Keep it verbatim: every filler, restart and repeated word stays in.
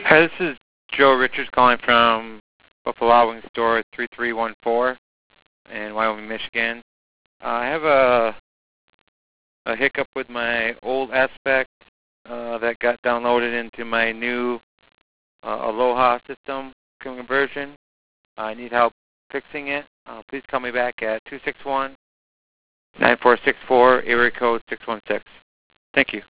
Hi, this is Joe Richards calling from Buffalo Wing Store three three one four in Wyoming, Michigan. Uh, I have a, a hiccup with my old Aspect uh, that got downloaded into my new uh, Aloha system conversion. I need help fixing it. Uh, please call me back at two six one, nine four six four, area code six one six. Thank you.